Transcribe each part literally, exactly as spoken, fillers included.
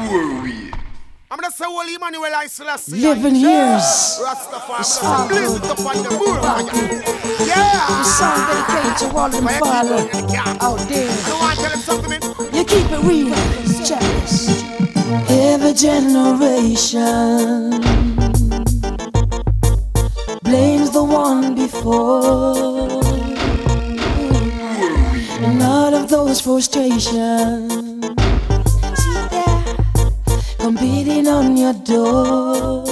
I'm gonna say, well, Emmanuel, I still see living years. Rastafari, I'm gonna bliss it up on the moon. Yeah. The song dedicated to all them father out there. You want to tell him something? You keep it real, checklist. Every generation blames the one before, and all of those frustrations competing on your door.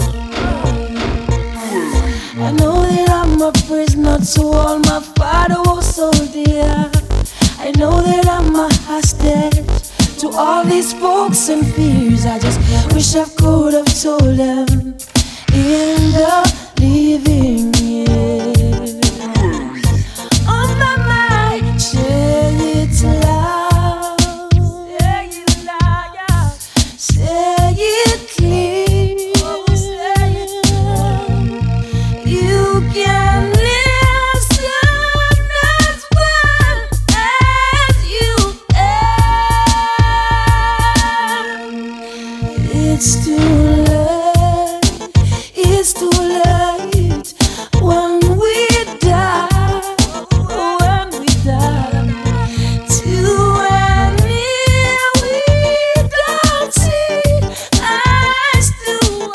I know that I'm a prisoner to all my father was so dear. I know that I'm a hostage to all these folks and fears. I just wish I could have told them in the living years. On my mind, say it loud, say it loud, say it clear. You can listen as well as you can. It's too late, it's too late when we die, when we die. Too many we don't see eyes to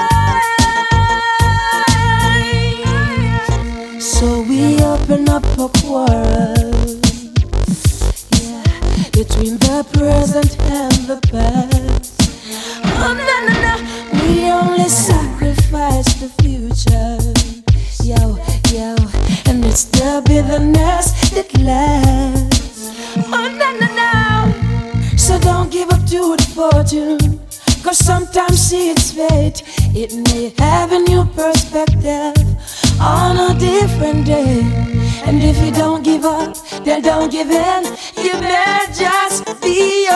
eyes. So we open up a quarrel, yeah, between the present and the past. Oh, no, no, no. We only sacrifice the future, yo, yo, and it's the bitterness that lasts. Oh, no, no, no. So don't give up to the fortune, cause sometimes see its fate. It may have a new perspective on a different day. And if you don't give up, then don't give in. You better just be